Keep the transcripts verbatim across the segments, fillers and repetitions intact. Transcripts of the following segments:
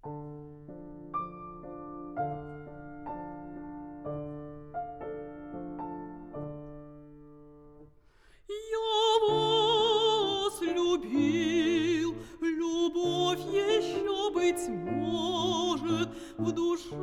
Я вас любил, любовь еще, быть может, в душе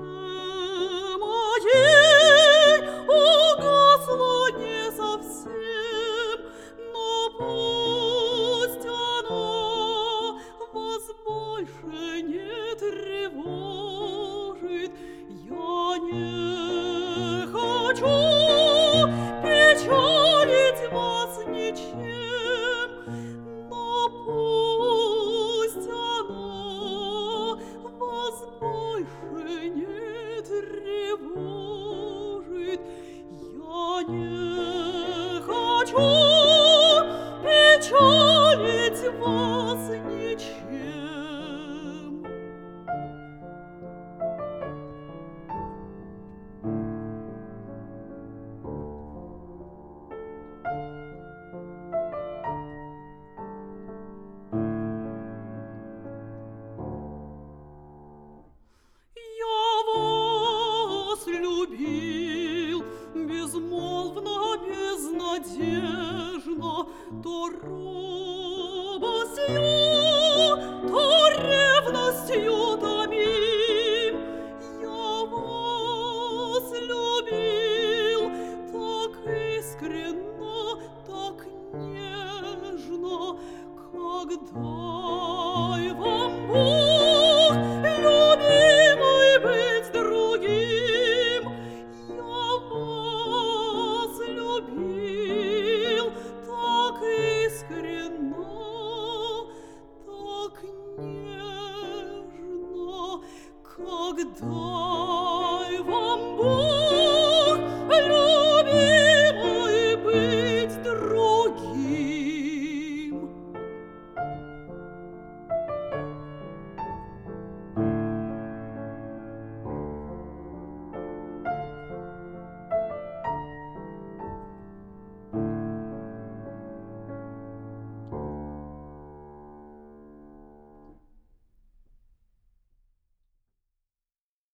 моей угасла не совсем, но пусть она вас больше не тревожит. Я не хочу печалить вас ничем, но пусть она вас больше не тревожит. Я не хочу печалить вас ничем. Любил безмолвно, безнадежно, то робостью, то ревностью томим. Я вас любил так искренно, так нежно, как дай вам Бог, любимый, быть другим. Я вас любил так искренно, так нежно, как дай